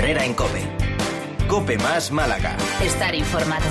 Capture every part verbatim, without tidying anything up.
Herrera en COPE. COPE más Málaga. Estar informado.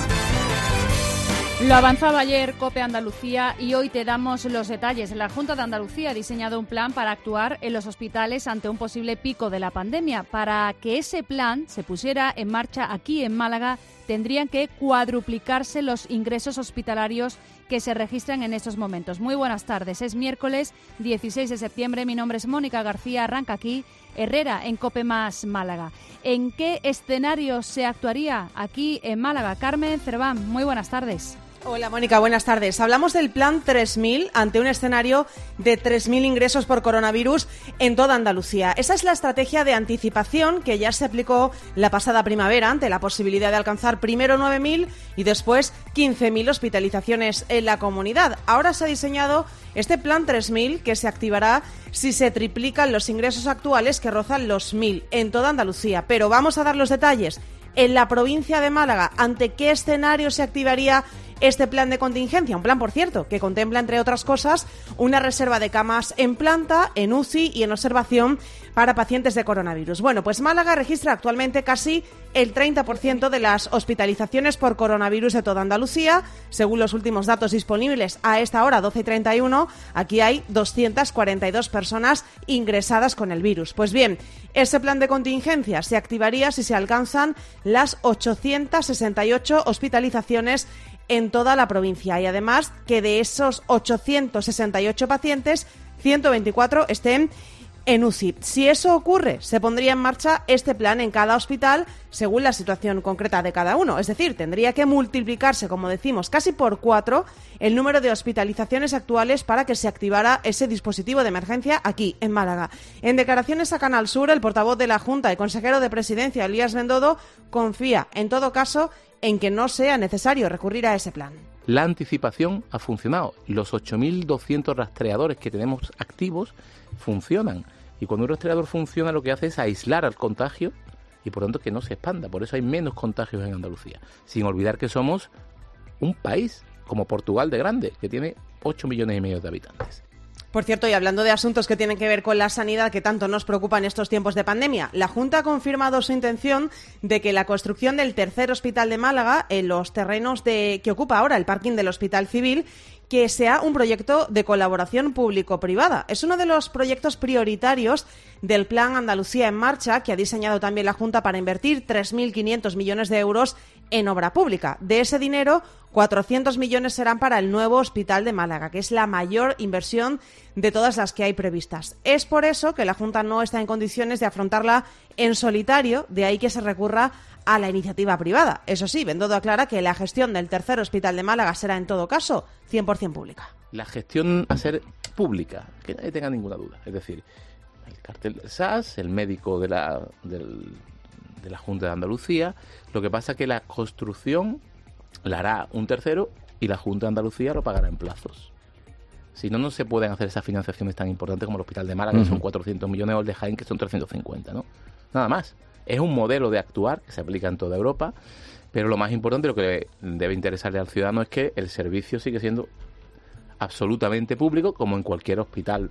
Lo avanzaba ayer COPE Andalucía y hoy te damos los detalles. La Junta de Andalucía ha diseñado un plan para actuar en los hospitales ante un posible pico de la pandemia. Para que ese plan se pusiera en marcha aquí en Málaga, tendrían que cuadruplicarse los ingresos hospitalarios que se registran en estos momentos. Muy buenas tardes. Es miércoles dieciséis de septiembre. Mi nombre es Mónica García. Arranca aquí Herrera en COPE más Málaga. ¿En qué escenario se actuaría aquí en Málaga? Carmen Cerván, muy buenas tardes. Hola Mónica, buenas tardes. Hablamos del plan tres mil ante un escenario de tres mil ingresos por coronavirus en toda Andalucía. Esa es la estrategia de anticipación que ya se aplicó la pasada primavera ante la posibilidad de alcanzar primero nueve mil y después quince mil hospitalizaciones en la comunidad. Ahora se ha diseñado este plan tres mil que se activará si se triplican los ingresos actuales que rozan los mil en toda Andalucía. Pero vamos a dar los detalles. En la provincia de Málaga, ¿ante qué escenario se activaría este plan de contingencia? Un plan, por cierto, que contempla, entre otras cosas, una reserva de camas en planta, en U C I y en observación para pacientes de coronavirus. Bueno, pues Málaga registra actualmente casi el treinta por ciento de las hospitalizaciones por coronavirus de toda Andalucía. Según los últimos datos disponibles a esta hora, doce y treinta y uno, aquí hay doscientas cuarenta y dos personas ingresadas con el virus. Pues bien, ese plan de contingencia se activaría si se alcanzan las ochocientas sesenta y ocho hospitalizaciones en toda la provincia y además que de esos ochocientos sesenta y ocho pacientes, ciento veinticuatro estén en U C I. Si eso ocurre, se pondría en marcha este plan en cada hospital según la situación concreta de cada uno. Es decir, tendría que multiplicarse, como decimos, casi por cuatro el número de hospitalizaciones actuales para que se activara ese dispositivo de emergencia aquí, en Málaga. En declaraciones a Canal Sur, el portavoz de la Junta y consejero de Presidencia, Elías Bendodo, confía, en todo caso, en que no sea necesario recurrir a ese plan. La anticipación ha funcionado. Los ocho mil doscientos rastreadores que tenemos activos funcionan. Y cuando un rastreador funciona, lo que hace es aislar al contagio y por tanto que no se expanda. Por eso hay menos contagios en Andalucía. Sin olvidar que somos un país como Portugal de grande, que tiene ocho millones y medio de habitantes. Por cierto, y hablando de asuntos que tienen que ver con la sanidad que tanto nos preocupa en estos tiempos de pandemia, la Junta ha confirmado su intención de que la construcción del tercer hospital de Málaga en los terrenos de que ocupa ahora el parking del Hospital Civil, que sea un proyecto de colaboración público-privada. Es uno de los proyectos prioritarios del Plan Andalucía en Marcha, que ha diseñado también la Junta para invertir tres mil quinientos millones de euros en obra pública. De ese dinero, cuatrocientos millones serán para el nuevo Hospital de Málaga, que es la mayor inversión de todas las que hay previstas. Es por eso que la Junta no está en condiciones de afrontarla en solitario, de ahí que se recurra a la iniciativa privada. Eso sí, Bendodo aclara que la gestión del tercer hospital de Málaga será en todo caso cien por ciento pública. La gestión va a ser pública, que nadie tenga ninguna duda. Es decir, el cartel del S A S, el médico de la, del, de la Junta de Andalucía. Lo que pasa es que la construcción la hará un tercero y la Junta de Andalucía lo pagará en plazos. Si no, no se pueden hacer esas financiaciones tan importantes como el Hospital de Málaga, uh-huh. que son cuatrocientos millones, o el de Jaén, que son trescientos cincuenta, ¿no? Nada más. Es un modelo de actuar que se aplica en toda Europa, pero lo más importante, lo que debe interesarle al ciudadano es que el servicio sigue siendo absolutamente público, como en cualquier hospital.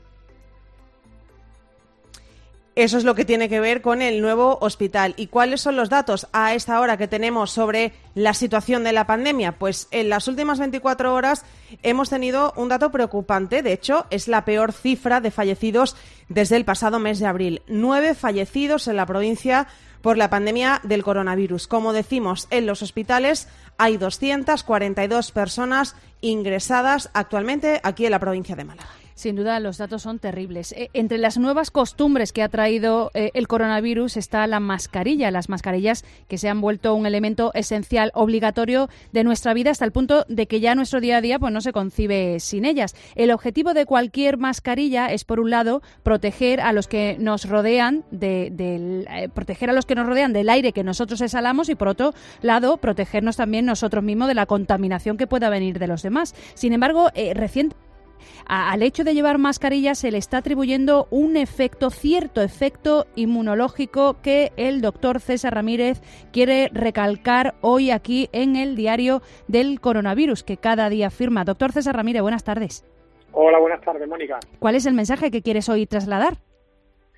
Eso es lo que tiene que ver con el nuevo hospital. ¿Y cuáles son los datos a esta hora que tenemos sobre la situación de la pandemia? Pues en las últimas veinticuatro horas hemos tenido un dato preocupante. De hecho, es la peor cifra de fallecidos desde el pasado mes de abril. Nueve fallecidos en la provincia por la pandemia del coronavirus. Como decimos, en los hospitales hay doscientas cuarenta y dos personas ingresadas actualmente aquí en la provincia de Málaga. Sin duda, los datos son terribles. Eh, entre las nuevas costumbres que ha traído eh, el coronavirus está la mascarilla. Las mascarillas que se han vuelto un elemento esencial, obligatorio de nuestra vida, hasta el punto de que ya nuestro día a día pues no se concibe sin ellas. El objetivo de cualquier mascarilla es, por un lado, proteger a los que nos rodean de, de, eh, proteger a los que nos rodean del aire que nosotros exhalamos y, por otro lado, protegernos también nosotros mismos de la contaminación que pueda venir de los demás. Sin embargo, eh, recientemente al hecho de llevar mascarilla se le está atribuyendo un efecto, cierto efecto inmunológico que el doctor César Ramírez quiere recalcar hoy aquí en el diario del coronavirus, que cada día firma. Doctor César Ramírez, buenas tardes. Hola, buenas tardes, Mónica. ¿Cuál es el mensaje que quieres hoy trasladar?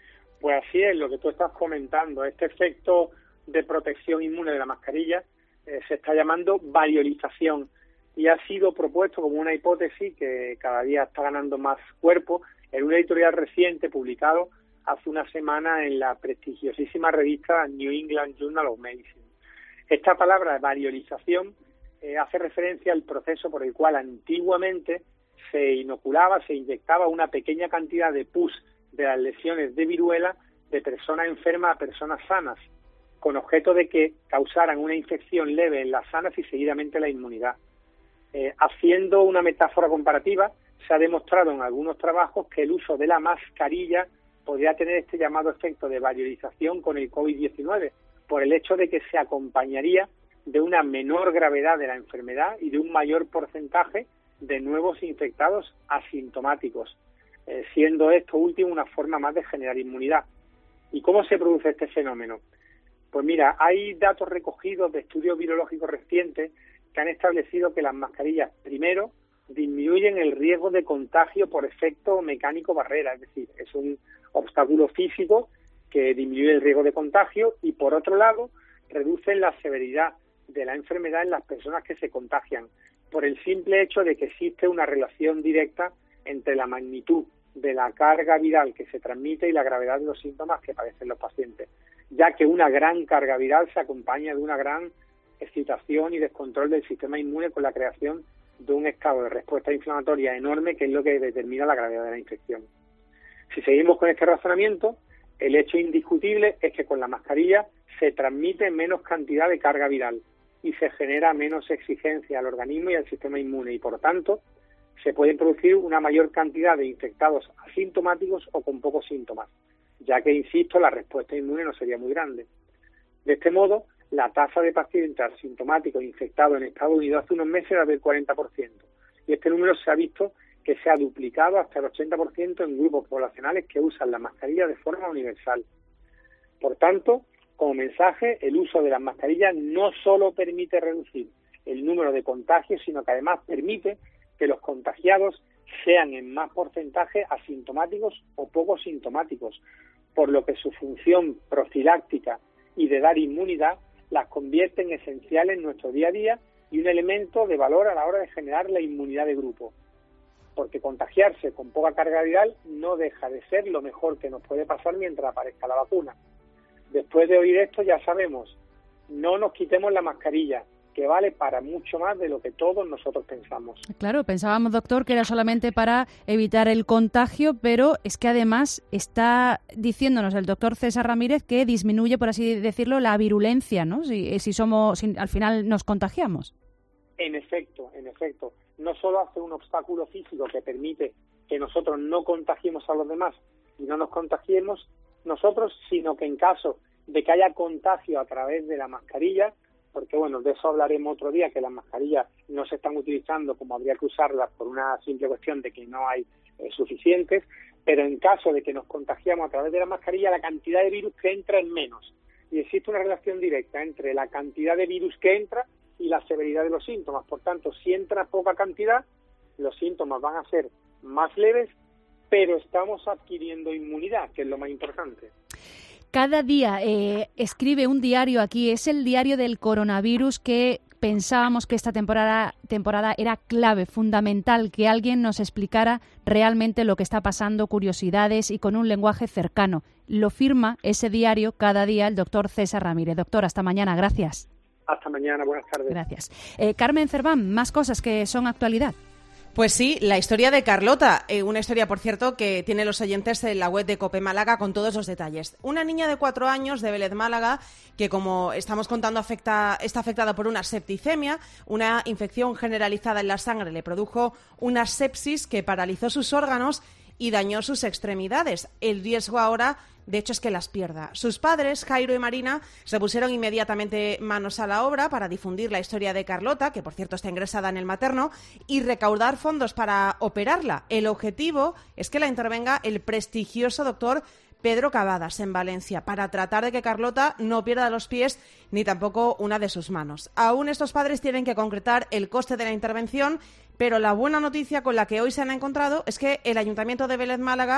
Pues así es, lo que tú estás comentando. Este efecto de protección inmune de la mascarilla eh, se está llamando variolización y ha sido propuesto como una hipótesis que cada día está ganando más cuerpo en un editorial reciente publicado hace una semana en la prestigiosísima revista New England Journal of Medicine. Esta palabra, variolización, eh, hace referencia al proceso por el cual antiguamente se inoculaba, se inyectaba una pequeña cantidad de pus de las lesiones de viruela de personas enfermas a personas sanas, con objeto de que causaran una infección leve en las sanas y seguidamente la inmunidad. Eh, haciendo una metáfora comparativa, se ha demostrado en algunos trabajos que el uso de la mascarilla podría tener este llamado efecto de variolización con el COVID diecinueve, por el hecho de que se acompañaría de una menor gravedad de la enfermedad y de un mayor porcentaje de nuevos infectados asintomáticos, eh, siendo esto último una forma más de generar inmunidad. ¿Y cómo se produce este fenómeno? Pues mira, hay datos recogidos de estudios virológicos recientes que han establecido que las mascarillas, primero, disminuyen el riesgo de contagio por efecto mecánico barrera, es decir, es un obstáculo físico que disminuye el riesgo de contagio y, por otro lado, reducen la severidad de la enfermedad en las personas que se contagian, por el simple hecho de que existe una relación directa entre la magnitud de la carga viral que se transmite y la gravedad de los síntomas que padecen los pacientes, ya que una gran carga viral se acompaña de una gran excitación y descontrol del sistema inmune con la creación de un estado de respuesta inflamatoria enorme, que es lo que determina la gravedad de la infección. Si seguimos con este razonamiento, el hecho indiscutible es que con la mascarilla se transmite menos cantidad de carga viral y se genera menos exigencia al organismo y al sistema inmune y, por tanto, se puede producir una mayor cantidad de infectados asintomáticos o con pocos síntomas, ya que, insisto, la respuesta inmune no sería muy grande. De este modo, la tasa de pacientes asintomáticos infectados en Estados Unidos hace unos meses era del cuarenta por ciento, y este número se ha visto que se ha duplicado hasta el ochenta por ciento en grupos poblacionales que usan la mascarilla de forma universal. Por tanto, como mensaje, el uso de las mascarillas no solo permite reducir el número de contagios, sino que además permite que los contagiados sean en más porcentaje asintomáticos o poco sintomáticos, por lo que su función profiláctica y de dar inmunidad las convierte en esenciales en nuestro día a día y un elemento de valor a la hora de generar la inmunidad de grupo. Porque contagiarse con poca carga viral no deja de ser lo mejor que nos puede pasar mientras aparezca la vacuna. Después de oír esto ya sabemos, no nos quitemos la mascarilla, que vale para mucho más de lo que todos nosotros pensamos. Claro, pensábamos, doctor, que era solamente para evitar el contagio, pero es que además está diciéndonos el doctor César Ramírez que disminuye, por así decirlo, la virulencia, ¿no? Si, si somos, si al final nos contagiamos. En efecto, en efecto. No solo hace un obstáculo físico que permite que nosotros no contagiemos a los demás y no nos contagiemos nosotros, sino que en caso de que haya contagio a través de la mascarilla, porque bueno, de eso hablaremos otro día, que las mascarillas no se están utilizando como habría que usarlas por una simple cuestión de que no hay eh, suficientes, pero en caso de que nos contagiamos a través de la mascarilla, la cantidad de virus que entra es menos. Y existe una relación directa entre la cantidad de virus que entra y la severidad de los síntomas. Por tanto, si entra poca cantidad, los síntomas van a ser más leves, pero estamos adquiriendo inmunidad, que es lo más importante. Cada día eh, escribe un diario aquí, es el diario del coronavirus, que pensábamos que esta temporada, temporada era clave, fundamental, que alguien nos explicara realmente lo que está pasando, curiosidades y con un lenguaje cercano. Lo firma ese diario cada día el doctor César Ramírez. Doctor, hasta mañana, gracias. Hasta mañana, buenas tardes. Gracias. Eh, Carmen Cerván, más cosas que son actualidad. Pues sí, la historia de Carlota, eh, una historia, por cierto, que tiene los oyentes en la web de COPE Málaga con todos los detalles. Una niña de cuatro años de Vélez, Málaga, que como estamos contando afecta, está afectada por una septicemia, una infección generalizada en la sangre, le produjo una sepsis que paralizó sus órganos y dañó sus extremidades. El riesgo ahora, de hecho, es que las pierda. Sus padres, Jairo y Marina, se pusieron inmediatamente manos a la obra para difundir la historia de Carlota, que por cierto está ingresada en el materno, y recaudar fondos para operarla. El objetivo es que la intervenga el prestigioso doctor Pedro Cavadas en Valencia, para tratar de que Carlota no pierda los pies ni tampoco una de sus manos. Aún estos padres tienen que concretar el coste de la intervención, pero la buena noticia con la que hoy se han encontrado es que el Ayuntamiento de Vélez, Málaga,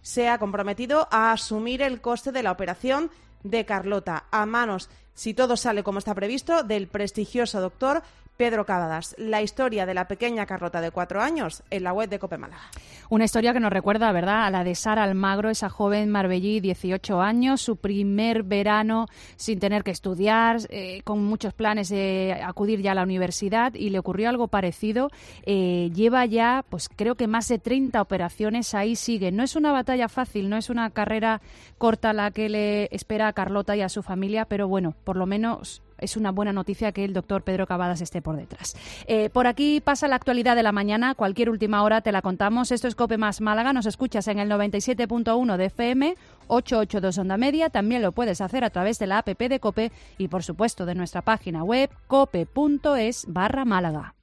se ha comprometido a asumir el coste de la operación de Carlota, a manos, si todo sale como está previsto, del prestigioso doctor Pedro Cavadas. La historia de la pequeña Carlota de cuatro años en la web de COPE Málaga. Una historia que nos recuerda, ¿verdad?, a la de Sara Almagro, esa joven marbellí, dieciocho años, su primer verano sin tener que estudiar, eh, con muchos planes de acudir ya a la universidad, y le ocurrió algo parecido. Eh, lleva ya, pues creo que más de treinta operaciones, ahí sigue. No es una batalla fácil, no es una carrera corta la que le espera a Carlota y a su familia, pero bueno, por lo menos es una buena noticia que el doctor Pedro Cavadas esté por detrás. Eh, por aquí pasa la actualidad de la mañana. Cualquier última hora te la contamos. Esto es COPE Más Málaga. Nos escuchas en el noventa y siete punto uno de F M, ochocientos ochenta y dos onda media. También lo puedes hacer a través de la app de COPE y, por supuesto, de nuestra página web cope.es barra Málaga.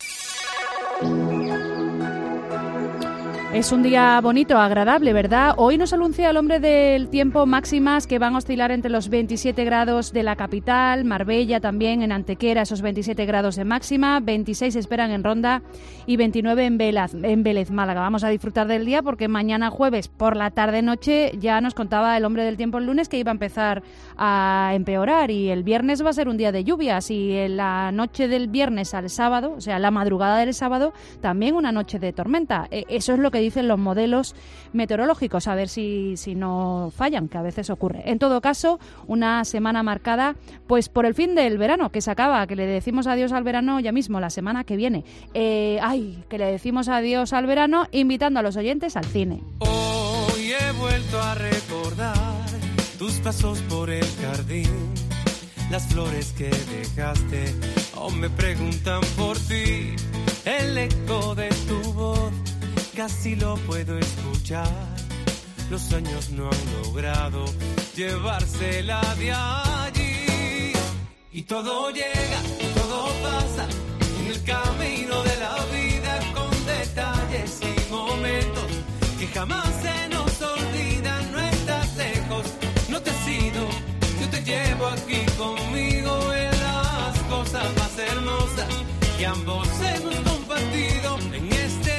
Es un día bonito, agradable, ¿verdad? Hoy nos anuncia el hombre del tiempo máximas que van a oscilar entre los veintisiete grados de la capital, Marbella también, en Antequera esos veintisiete grados de máxima, veintiséis esperan en Ronda y veintinueve en Vélez, en Vélez, Málaga. Vamos a disfrutar del día porque mañana jueves por la tarde-noche ya nos contaba el hombre del tiempo el lunes que iba a empezar a empeorar, y el viernes va a ser un día de lluvias, y en la noche del viernes al sábado, o sea, la madrugada del sábado, también una noche de tormenta. Eso es lo que dicen los modelos meteorológicos, a ver si, si no fallan, que a veces ocurre. En todo caso, una semana marcada pues por el fin del verano, que se acaba, que le decimos adiós al verano ya mismo, la semana que viene. Eh, ay, que le decimos adiós al verano invitando a los oyentes al cine. Hoy he vuelto a recordar tus pasos por el jardín, las flores que dejaste aún me preguntan por ti, el eco de tu voz casi lo puedo escuchar. Los años no han logrado llevársela de allí. Y todo llega, todo pasa en el camino de la vida, con detalles y momentos que jamás se nos olvidan. No estás lejos, no te has ido, yo te llevo aquí conmigo en las cosas más hermosas que ambos hemos compartido en este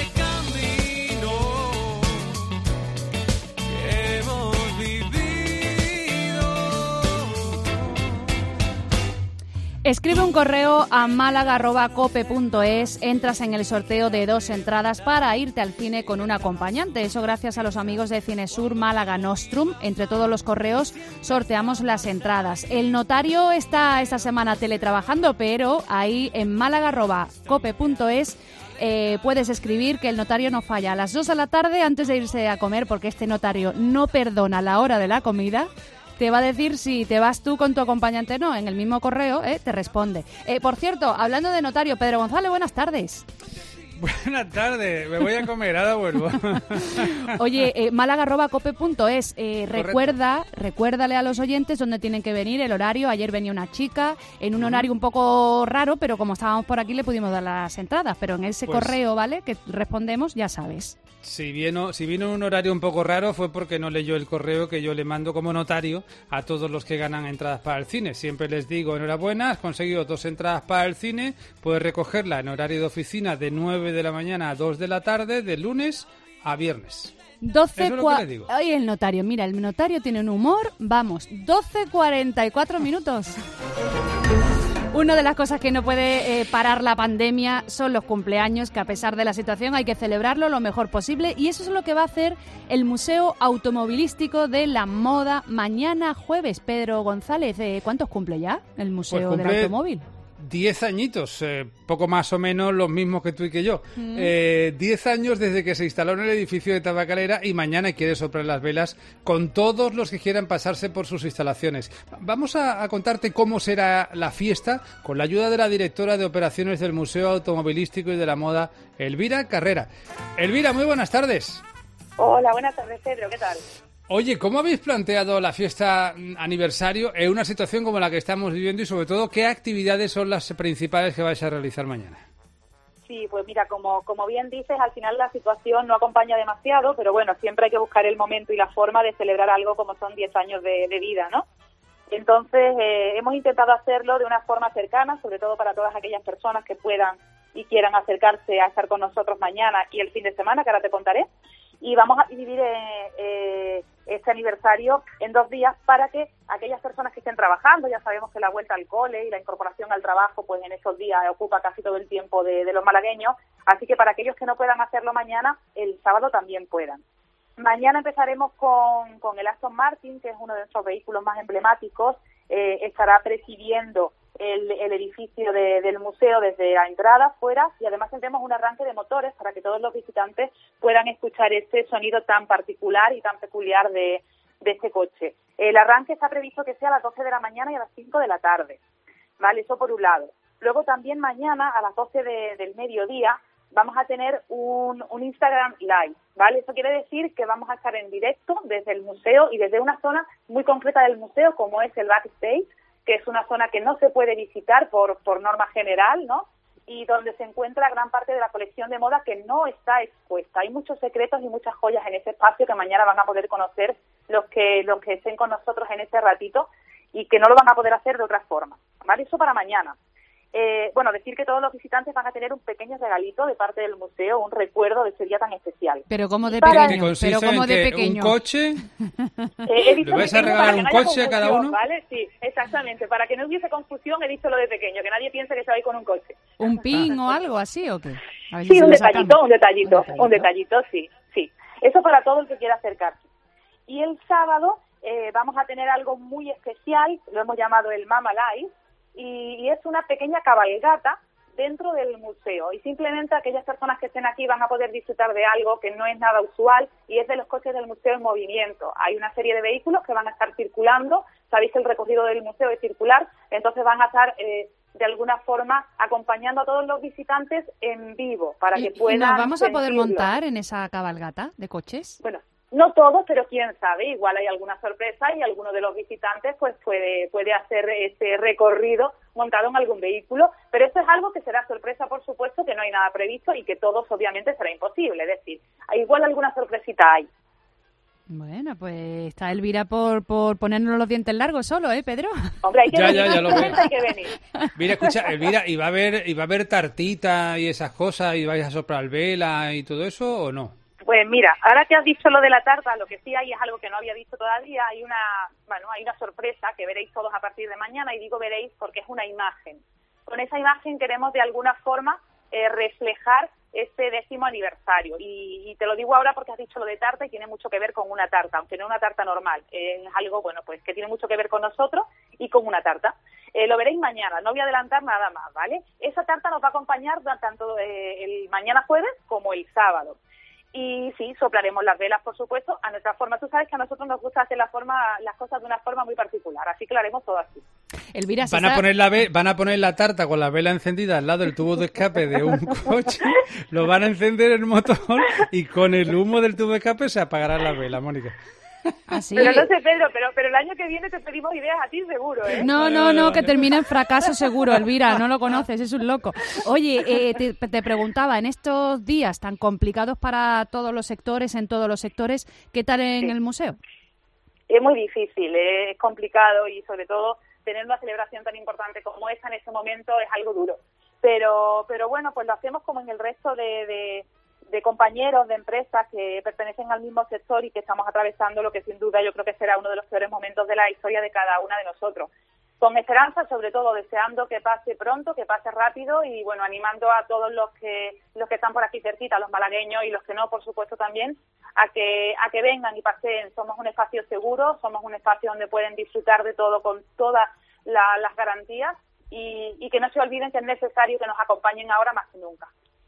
Escribe un correo a málaga arroba cope punto es, entras en el sorteo de dos entradas para irte al cine con un acompañante. Eso gracias a los amigos de Cinesur Málaga Nostrum. Entre todos los correos sorteamos las entradas. El notario está esta semana teletrabajando, pero ahí en málaga arroba cope punto es Eh, puedes escribir que el notario no falla. A las dos de la tarde, antes de irse a comer, porque este notario no perdona la hora de la comida, te va a decir si te vas tú con tu acompañante o no. En el mismo correo eh, te responde. Eh, por cierto, hablando de notario, Pedro González, buenas tardes. Buenas tardes, me voy a comer, ahora vuelvo. Oye, eh, málaga arroba cope punto es, eh, recuerda, recuérdale a los oyentes dónde tienen que venir, el horario. Ayer venía una chica en un horario un poco raro, pero como estábamos por aquí le pudimos dar las entradas, pero en ese pues, correo, ¿vale?, que respondemos, ya sabes. Si vino, si vino en un horario un poco raro fue porque no leyó el correo que yo le mando como notario a todos los que ganan entradas para el cine. Siempre les digo, enhorabuena, has conseguido dos entradas para el cine, puedes recogerla en horario de oficina de nueve de la mañana a dos de la tarde, de lunes a viernes. doce cua- Ay, el notario, mira, el notario tiene un humor, vamos, doce cuarenta y cuatro minutos. Una de las cosas que no puede eh, parar la pandemia son los cumpleaños, que a pesar de la situación hay que celebrarlo lo mejor posible, y eso es lo que va a hacer el Museo Automovilístico de la Moda mañana jueves. Pedro González, eh, ¿cuántos cumple ya el Museo pues del Automóvil? Diez añitos, eh, poco más o menos los mismos que tú y que yo. Mm. Eh, diez años desde que se instaló en el edificio de Tabacalera, y mañana quiere soplar las velas con todos los que quieran pasarse por sus instalaciones. Vamos a, a contarte cómo será la fiesta con la ayuda de la directora de operaciones del Museo Automovilístico y de la Moda, Elvira Carrera. Elvira, muy buenas tardes. Hola, buenas tardes, Pedro, ¿qué tal? Oye, ¿cómo habéis planteado la fiesta aniversario en una situación como la que estamos viviendo, y sobre todo, qué actividades son las principales que vais a realizar mañana? Sí, pues mira, como, como bien dices, al final la situación no acompaña demasiado, pero bueno, siempre hay que buscar el momento y la forma de celebrar algo como son diez años de, de vida, ¿no? Entonces, eh, hemos intentado hacerlo de una forma cercana, sobre todo para todas aquellas personas que puedan y quieran acercarse a estar con nosotros mañana y el fin de semana, que ahora te contaré. Y vamos a dividir eh, eh, este aniversario en dos días para que aquellas personas que estén trabajando, ya sabemos que la vuelta al cole y la incorporación al trabajo, pues en esos días ocupa casi todo el tiempo de, de los malagueños, así que para aquellos que no puedan hacerlo mañana, el sábado también puedan. Mañana empezaremos con, con el Aston Martin, que es uno de nuestros vehículos más emblemáticos, eh, estará presidiendo el, el edificio de, del museo desde la entrada, fuera, y además tendremos un arranque de motores para que todos los visitantes puedan escuchar este sonido tan particular y tan peculiar de, de este coche. El arranque está previsto que sea a las doce de la mañana y a las cinco de la tarde, ¿vale? Eso por un lado. Luego también mañana a las doce de, del mediodía vamos a tener un, un Instagram Live, ¿vale? Eso quiere decir que vamos a estar en directo desde el museo y desde una zona muy concreta del museo, como es el backstage, que es una zona que no se puede visitar por, por norma general, ¿no? Y donde se encuentra gran parte de la colección de moda que no está expuesta. Hay muchos secretos y muchas joyas en ese espacio que mañana van a poder conocer los que, los que estén con nosotros en este ratito y que no lo van a poder hacer de otra forma, ¿vale? Eso para mañana. Eh, bueno, decir que todos los visitantes van a tener un pequeño regalito de parte del museo, un recuerdo de ese día tan especial. Pero como de Para... pequeño, pero como de pequeño. ¿Un coche? Eh, ¿Le vais a regalar un no coche a cada uno? ¿Vale? Sí, exactamente. Para que no hubiese confusión he dicho lo de pequeño, que nadie piense que se va a ir con un coche. ¿Un pin o algo así o qué? A ver Sí, si un lo detallito, sacamos. un detallito, Un detallito. un detallito, sí, sí. Eso para todo el que quiera acercarse. Y el sábado eh, vamos a tener algo muy especial, lo hemos llamado el Mama Live, y, y es una pequeña cabalgata dentro del museo. Y simplemente aquellas personas que estén aquí van a poder disfrutar de algo que no es nada usual y es de los coches del museo en movimiento. Hay una serie de vehículos que van a estar circulando, sabéis que el recorrido del museo es circular, entonces van a estar eh, de alguna forma acompañando a todos los visitantes en vivo para que ¿Y, puedan y nos vamos a poder sentirlo. montar en esa cabalgata de coches? Bueno, no todos, pero quién sabe, igual hay alguna sorpresa y alguno de los visitantes pues puede puede hacer ese recorrido montado en algún vehículo, pero esto es algo que será sorpresa, por supuesto, que no hay nada previsto y que todos obviamente será imposible, es decir, igual alguna sorpresita hay. Bueno, pues está Elvira por, por ponernos los dientes largos solo, ¿eh, Pedro? Hombre, hay que Ya, venir, ya, ya lo veo. hay que venir. Mira, escucha, Elvira, ¿y va a haber, y va a haber tartita y esas cosas y vais a soplar vela y todo eso o no? Pues mira, ahora que has dicho lo de la tarta, lo que sí hay es algo que no había visto todavía, hay una, bueno, hay una sorpresa que veréis todos a partir de mañana, y digo veréis porque es una imagen. Con esa imagen queremos de alguna forma eh, reflejar este décimo aniversario, y, y te lo digo ahora porque has dicho lo de tarta y tiene mucho que ver con una tarta, aunque no una tarta normal, eh, es algo, bueno, pues que tiene mucho que ver con nosotros y con una tarta. Eh, lo veréis mañana, no voy a adelantar nada más, ¿vale? Esa tarta nos va a acompañar tanto eh, el mañana jueves como el sábado. Y sí, soplaremos las velas, por supuesto, a nuestra forma. Tú sabes que a nosotros nos gusta hacer la forma, las cosas de una forma muy particular, así que lo haremos todo así. Elvira, si Van a está- poner la ve- van a poner la tarta con la vela encendida al lado del tubo de escape de un coche, lo van a encender el motor y con el humo del tubo de escape se apagarán las velas, Mónica. así... Pero no sé, Pedro, pero, pero el año que viene te pedimos ideas a ti seguro, ¿eh? No, Vale, no, vale, no, vale. que termine en fracaso seguro, Elvira, no lo conoces, es un loco. Oye, eh, te, te preguntaba, en estos días tan complicados para todos los sectores, en todos los sectores, ¿qué tal en Sí. el museo? Es muy difícil, ¿eh? Es complicado y sobre todo tener una celebración tan importante como esta en este momento es algo duro. Pero, pero bueno, pues lo hacemos como en el resto de, de, de compañeros, de empresas que pertenecen al mismo sector y que estamos atravesando lo que sin duda yo creo que será uno de los peores momentos de la historia de cada una de nosotros. Con esperanza, sobre todo deseando que pase pronto, que pase rápido y bueno, animando a todos los que los que están por aquí cerquita, los malagueños y los que no, por supuesto también, a que a que vengan y paseen. Somos un espacio seguro, somos un espacio donde pueden disfrutar de todo con todas la, las garantías y, y que no se olviden que es necesario que nos acompañen ahora más que nunca.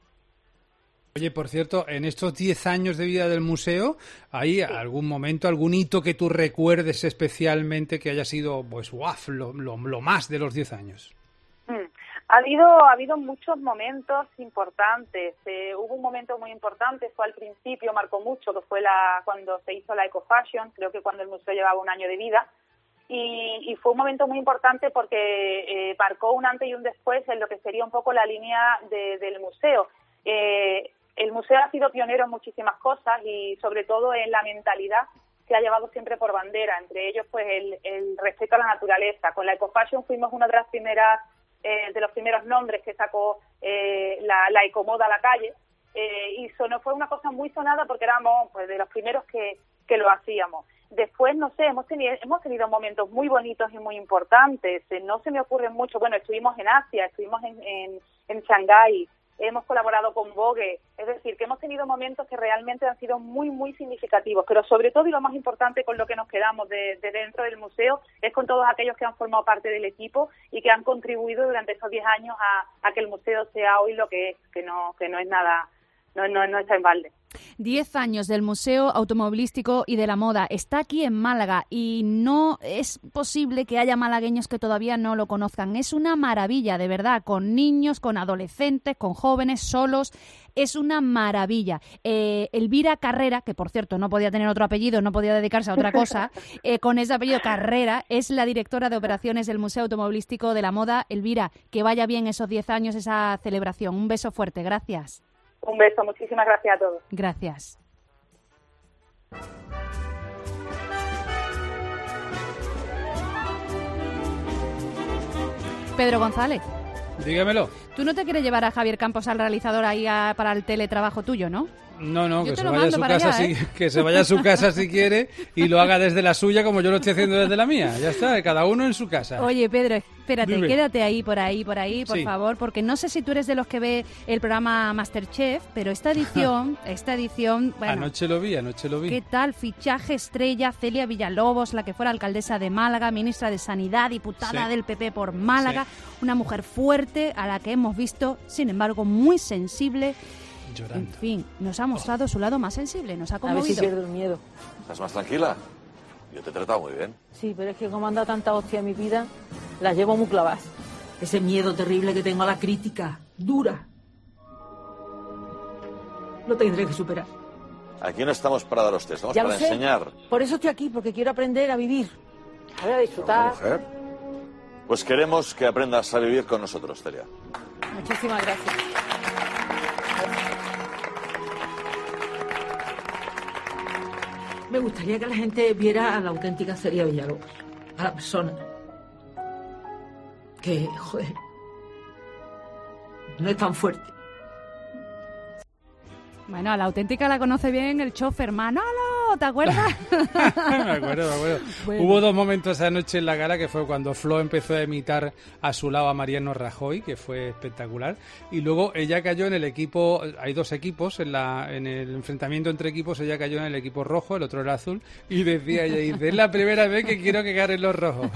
Oye, por cierto, en estos diez años de vida del museo, ¿hay algún momento, algún hito que tú recuerdes especialmente que haya sido, pues, guaf, lo, lo, lo más de los diez años? Mm. Ha habido ha habido muchos momentos importantes. Eh, hubo un momento muy importante, fue al principio, marcó mucho, que fue la cuando se hizo la Eco Fashion, creo que cuando el museo llevaba un año de vida. Y, y fue un momento muy importante porque eh, marcó un antes y un después en lo que sería un poco la línea de, del museo. Eh, el museo ha sido pionero en muchísimas cosas y sobre todo en la mentalidad que ha llevado siempre por bandera, entre ellos pues el, el respeto a la naturaleza. Con la Eco Fashion fuimos una de las primeras, eh, de los primeros nombres que sacó eh, la, la ecomoda a la calle eh, y sonó, fue una cosa muy sonada porque éramos pues de los primeros que, que lo hacíamos. Después, no sé, hemos tenido, hemos tenido momentos muy bonitos y muy importantes. Eh, no se me ocurre mucho. Bueno, estuvimos en Asia, estuvimos en, en, en Shanghái, hemos colaborado con Vogue. Es decir, que hemos tenido momentos que realmente han sido muy, muy significativos. Pero sobre todo, y lo más importante con lo que nos quedamos de, de dentro del museo, es con todos aquellos que han formado parte del equipo y que han contribuido durante estos diez años a, a que el museo sea hoy lo que es, que no, que no es nada, no, no, no está en balde. Diez años del Museo Automovilístico y de la Moda. Está aquí en Málaga y no es posible que haya malagueños que todavía no lo conozcan. Es una maravilla, de verdad, con niños, con adolescentes, con jóvenes, solos. Es una maravilla. Eh, Elvira Carrera, que por cierto no podía tener otro apellido, no podía dedicarse a otra cosa, eh, con ese apellido Carrera, es la directora de operaciones del Museo Automovilístico de la Moda. Elvira, que vaya bien esos diez años, esa celebración. Un beso fuerte, gracias. Un beso, muchísimas gracias a todos. Gracias. Pedro González. Dígamelo. Tú no te quieres llevar a Javier Campos, al realizador, ahí a, para el teletrabajo tuyo, ¿no? No, no, que se, vaya a su casa allá, ¿eh? si, que se vaya a su casa si quiere y lo haga desde la suya como yo lo estoy haciendo desde la mía. Ya está, cada uno en su casa. Oye, Pedro, espérate, Dime. Quédate ahí, por ahí, por ahí, por Sí. favor, porque no sé si tú eres de los que ve el programa MasterChef, pero esta edición, esta edición, bueno... Anoche lo vi, anoche lo vi. ¿Qué tal? Fichaje estrella, Celia Villalobos, la que fuera alcaldesa de Málaga, ministra de Sanidad, diputada Sí. del P P por Málaga, Sí. una mujer fuerte a la que hemos visto, sin embargo, muy sensible. Llorando. En fin, nos ha mostrado su lado más sensible, nos ha A ver conmovido. si pierdo el miedo. ¿Estás más tranquila? Yo te he tratado muy bien. Sí, pero es que como han dado tanta hostia en mi vida, las llevo muy clavadas. Ese miedo terrible que tengo a la crítica, dura. Lo tendré que superar. Aquí no estamos para dar hostias, estamos Ya para lo sé. enseñar. Por eso estoy aquí, porque quiero aprender a vivir. A ver, a disfrutar. Mujer. Pues queremos que aprendas a vivir con nosotros, Celia. Muchísimas gracias. Me gustaría que la gente viera a la auténtica Celia Villalobos, a la persona. Que, joder, no es tan fuerte. Bueno, a la auténtica la conoce bien el chofer Manolo, ¿te acuerdas? me acuerdo, me acuerdo. Bueno. Hubo dos momentos esa noche en la gala, que fue cuando Flo empezó a imitar a su lado a Mariano Rajoy, que fue espectacular, y luego ella cayó en el equipo, hay dos equipos, en la en el enfrentamiento entre equipos, ella cayó en el equipo rojo, el otro era azul, y decía ella, dice, es la primera vez que quiero que ganen los rojos.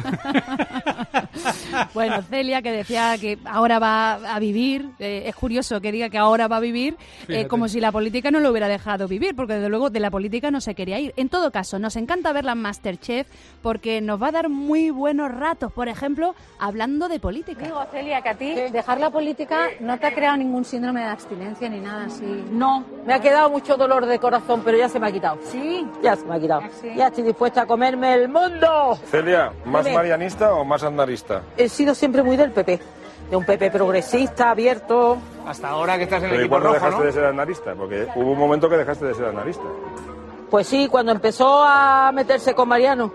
Bueno, Celia, que decía que ahora va a vivir, eh, es curioso que diga que ahora va a vivir, eh, Fíjate. como si la política no lo hubiera dejado vivir, porque desde luego de la política no se quería ir. En todo caso, nos encanta verla en MasterChef porque nos va a dar muy buenos ratos, por ejemplo, hablando de política. Digo, Celia, que a ti dejar la política no te ha creado ningún síndrome de abstinencia ni nada así. No, me ha quedado mucho dolor de corazón, pero ya se me ha quitado. Sí. Ya se me ha quitado. ¿Ah, sí? Ya estoy dispuesta a comerme el mundo. Celia, ¿más Dime. marianista o más andarista? He sido siempre muy del P P, de un P P progresista, abierto. Hasta ahora que estás en el el equipo equipo rojo, dejaste ¿no? de ser andarista? Porque hubo un momento que dejaste de ser andarista. Pues sí, cuando empezó a meterse con Mariano,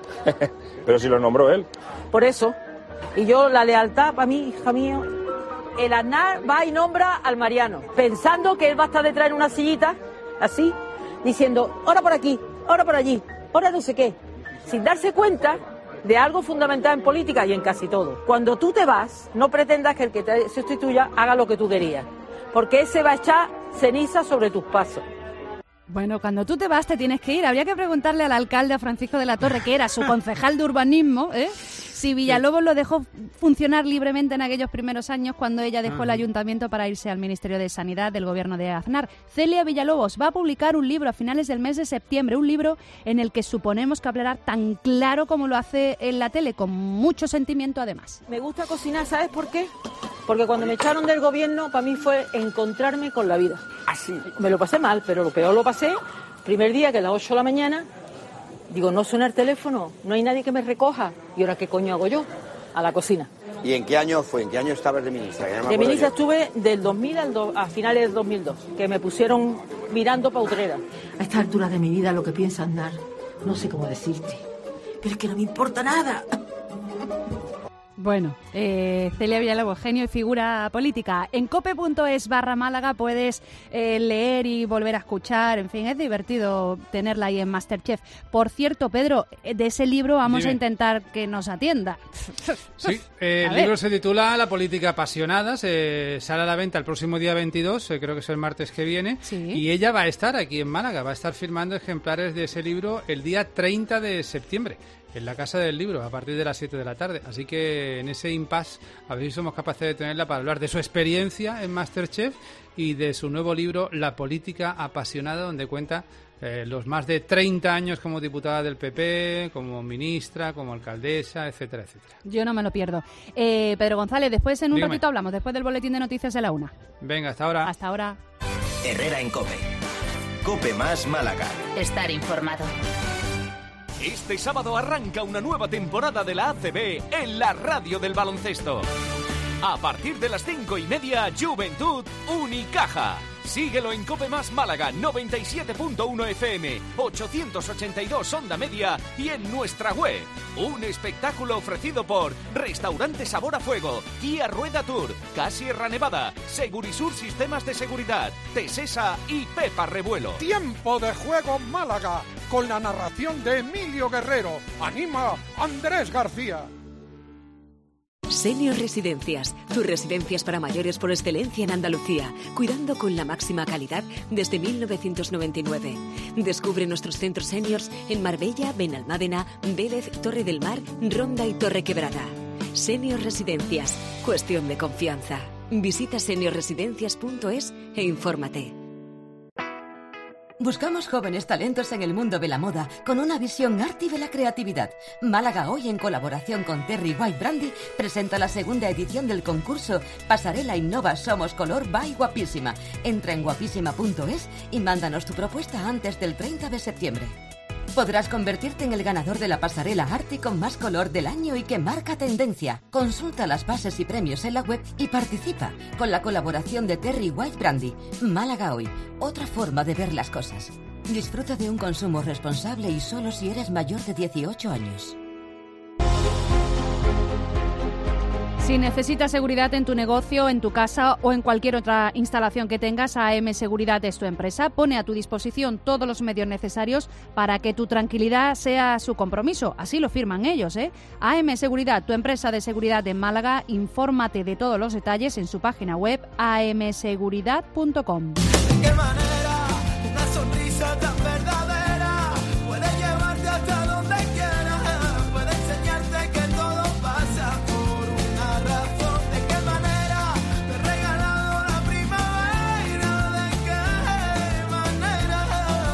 Pero si lo nombró él. por eso. Y yo, la lealtad, para mí, hija mía, el Aznar va y nombra al Mariano, pensando que él va a estar detrás en una sillita, así, diciendo, ahora por aquí, ahora por allí, ahora no sé qué, sin darse cuenta de algo fundamental en política y en casi todo. Cuando tú te vas, no pretendas que el que te sustituya haga lo que tú querías, porque ese va a echar ceniza sobre tus pasos. Bueno, cuando tú te vas te tienes que ir. Habría que preguntarle al alcalde, a Francisco de la Torre, que era su concejal de urbanismo, ¿eh? si Villalobos lo dejó funcionar libremente en aquellos primeros años cuando ella dejó el ayuntamiento para irse al Ministerio de Sanidad del gobierno de Aznar. Celia Villalobos va a publicar un libro a finales del mes de septiembre, un libro en el que suponemos que hablará tan claro como lo hace en la tele, con mucho sentimiento además. Me gusta cocinar, ¿sabes por qué? Porque cuando me echaron del gobierno, para mí fue encontrarme con la vida. Así. Me lo pasé mal, pero lo peor lo pasé. Primer día, que a las ocho de la mañana, digo, no suena el teléfono, no hay nadie que me recoja. ¿Y ahora qué coño hago yo? A la cocina. ¿Y en qué año fue? ¿En qué año estabas de ministra? Que no me De acuerdo ministra yo. estuve del dos mil al do, a finales del dos mil dos, que me pusieron mirando pa' Utrera. A esta altura de mi vida lo que piensa andar, no sé cómo decirte, pero es que no me importa nada. Bueno, eh, Celia Villalobos, genio y figura política. En cope.es barra Málaga puedes eh, leer y volver a escuchar. En fin, es divertido tenerla ahí en MasterChef. Por cierto, Pedro, de ese libro vamos Dime. a intentar que nos atienda. Sí, eh, el libro se titula La política apasionada. Se sale a la venta el próximo día veintidós, eh, creo que es el martes que viene. Sí. Y ella va a estar aquí en Málaga, va a estar firmando ejemplares de ese libro el día treinta de septiembre. En la Casa del Libro, a partir de las siete de la tarde. Así que en ese impasse, a ver si somos capaces de tenerla para hablar de su experiencia en MasterChef y de su nuevo libro, La política apasionada, donde cuenta eh, los más de treinta años como diputada del P P, como ministra, como alcaldesa, etcétera, etcétera. Yo no me lo pierdo. Eh, Pedro González, después en un Dígame. ratito hablamos, después del boletín de noticias de la una. Venga, hasta ahora. Hasta ahora. Herrera en COPE. COPE más Málaga. Estar informado. Este sábado arranca una nueva temporada de la A C B en la radio del baloncesto. A partir de las cinco y media, Juventud Unicaja. Síguelo en COPE más Málaga, noventa y siete punto uno F M, ochocientos ochenta y dos onda media y en nuestra web. Un espectáculo ofrecido por Restaurante Sabor a Fuego, Kia Rueda Tour, Casierra Nevada, Segurisur Sistemas de Seguridad, Tesesa y Pepa Revuelo. Tiempo de juego Málaga, con la narración de Emilio Guerrero. Anima Andrés García. Senior Residencias, tus residencias para mayores por excelencia en Andalucía, cuidando con la máxima calidad desde mil novecientos noventa y nueve. Descubre nuestros centros seniors en Marbella, Benalmádena, Vélez, Torre del Mar, Ronda y Torre Quebrada. Senior Residencias, cuestión de confianza. Visita senior residencias punto es e infórmate. Buscamos jóvenes talentos en el mundo de la moda con una visión arte y de la creatividad. Málaga Hoy, en colaboración con Terry White Brandy, presenta la segunda edición del concurso Pasarela Innova Somos Color by Guapísima. Entra en guapísima punto es y mándanos tu propuesta antes del treinta de septiembre. Podrás convertirte en el ganador de la pasarela arte con más color del año y que marca tendencia. Consulta las bases y premios en la web y participa con la colaboración de Terry White Brandy. Málaga Hoy, otra forma de ver las cosas. Disfruta de un consumo responsable y solo si eres mayor de dieciocho años. Si necesitas seguridad en tu negocio, en tu casa o en cualquier otra instalación que tengas, A M Seguridad es tu empresa. Pone a tu disposición todos los medios necesarios para que tu tranquilidad sea su compromiso. Así lo firman ellos, ¿eh? A M Seguridad, tu empresa de seguridad en Málaga. Infórmate de todos los detalles en su página web a m seguridad punto com. ¿De qué manera una sonrisa tan verdadera puede llevarte hasta donde quieras? Puede enseñarte que todo pasa por una razón. ¿De qué manera te he regalado la primavera? ¿De qué manera?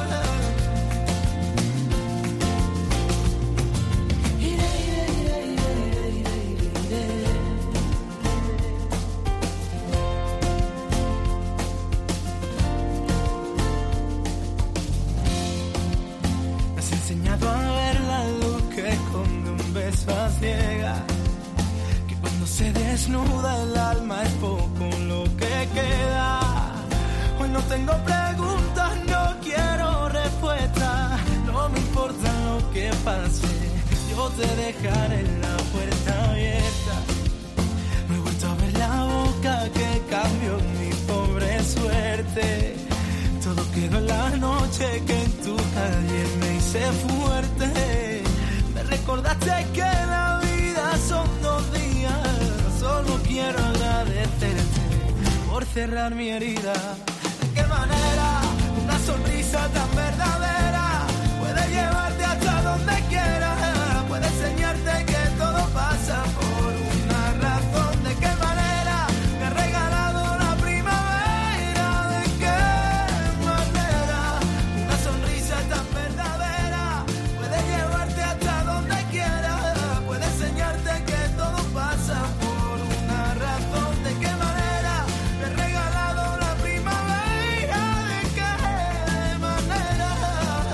Me has enseñado a ver la luz que esconde un beso a ciegas, que cuando se desnuda el alma es poco lo que queda. Hoy no tengo preguntas, no quiero respuestas, no me importa lo que pase, yo te dejaré la puerta abierta. No he vuelto a ver la boca que cambió mi pobre suerte. Todo quedó en la noche que en tu calle me hice fuerte. Me recordaste que la vida son dos días. Solo quiero agradecerte por cerrar mi herida. ¿De qué manera una sonrisa tan verdadera puede llevarte hasta donde quieras? Puede enseñarte que todo pasa por una razón. ¿De qué manera me he regalado la primavera? ¿De qué manera una sonrisa tan verdadera puede llevarte hasta donde quieras? Puede enseñarte que todo pasa por una razón. ¿De qué manera me he regalado la primavera? ¿De qué manera?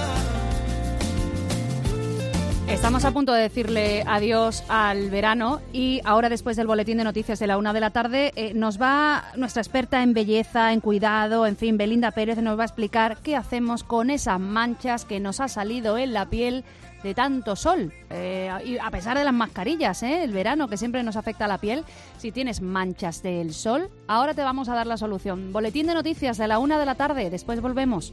Estamos a punto de decirle adiós al verano y ahora, después del boletín de noticias de la una de la tarde, eh, nos va nuestra experta en belleza, en cuidado, en fin, Belinda Pérez nos va a explicar qué hacemos con esas manchas que nos ha salido en la piel de tanto sol. Eh, y a pesar de las mascarillas, ¿eh? el verano que siempre nos afecta a la piel, si tienes manchas del sol, ahora te vamos a dar la solución. Boletín de noticias de la una de la tarde, después volvemos.